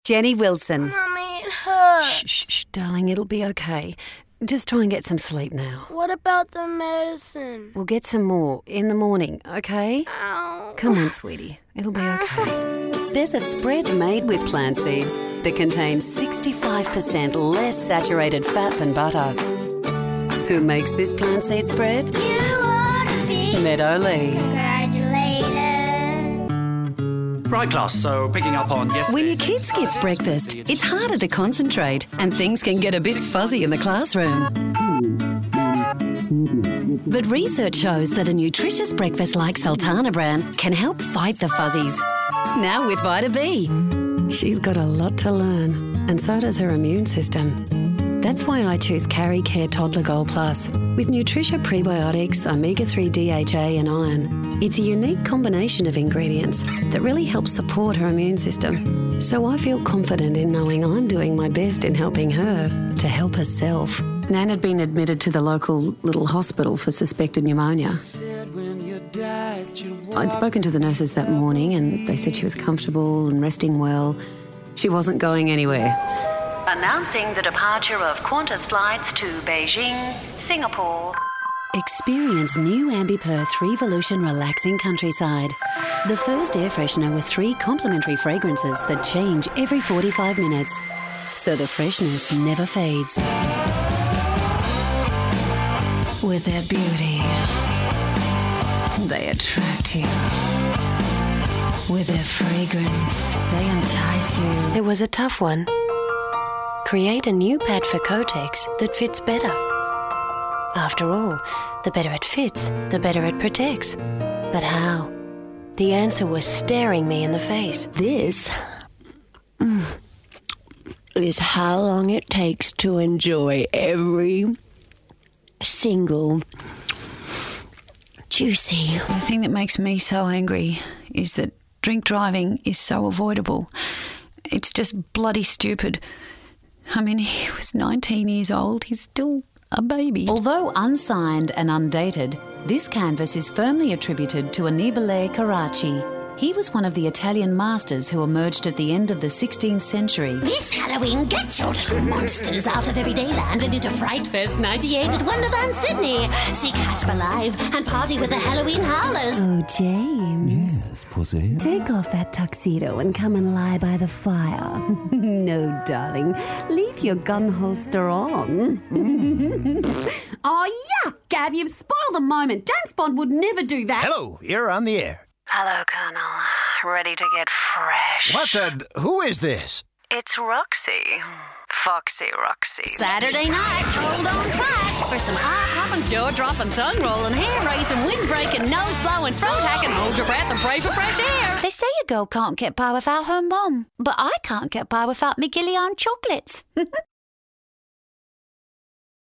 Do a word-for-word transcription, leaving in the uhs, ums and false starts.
Jenny Wilson. Mummy, it hurts. Shh, shh, shh, darling, it'll be okay. Just try and get some sleep now. What about the medicine? We'll get some more in the morning, okay? Ow. Come on, sweetie. It'll be okay. There's a spread made with plant seeds that contains sixty-five percent less saturated fat than butter. Who makes this plant seed spread? You ought to be Meadow Lee. congratulated. Right, class, so picking up on yesterday. When your kid skips breakfast, it's harder to concentrate and things can get a bit fuzzy in the classroom. But research shows that a nutritious breakfast like Sultana Bran can help fight the fuzzies. Now with Vita B. She's got a lot to learn, and so does her immune system. That's why I choose Carry Care Toddler Gold Plus. With Nutritia prebiotics, omega three D H A and iron, it's a unique combination of ingredients that really helps support her immune system. So I feel confident in knowing I'm doing my best in helping her to help herself. Nan had been admitted to the local little hospital for suspected pneumonia. I'd spoken to the nurses that morning and they said she was comfortable and resting well. She wasn't going anywhere. Announcing the departure of Qantas flights to Beijing, Singapore. Experience new Ambiperth Revolution Relaxing Countryside. The first air freshener with three complimentary fragrances that change every forty-five minutes. So the freshness never fades. With their beauty, they attract you. With their fragrance, they entice you. It was a tough one. Create a new pad for Kotex that fits better. After all, the better it fits, the better it protects. But how? The answer was staring me in the face. This mm, is how long it takes to enjoy every single juicy. The thing that makes me so angry is that drink driving is so avoidable. It's just bloody stupid. I mean, he was nineteen years old. He's still a baby. Although unsigned and undated, this canvas is firmly attributed to Annibale Carracci. He was one of the Italian masters who emerged at the end of the sixteenth century. This Halloween, get your little monsters out of everyday land and into Fright Fest ninety-eight at Wonderland Sydney. See Casper live and party with the Halloween Howlers. Oh, James. Yes, pussy. Take off that tuxedo and come and lie by the fire. No, darling. Leave your gun holster on. Oh, yuck, Gav. You've spoiled the moment. James Bond would never do that. Hello, you're on the air. Hello, Colonel. Ready to get fresh. What the... Who is this? It's Roxy. Foxy Roxy. Saturday night, hold on tight for some eye-popping, jaw-dropping, tongue-rolling, hair-raising, wind-breaking, nose-blowing, throat-hacking, hold your breath and pray for fresh air. They say a girl can't get by without her mum, but I can't get by without me Gillian chocolates.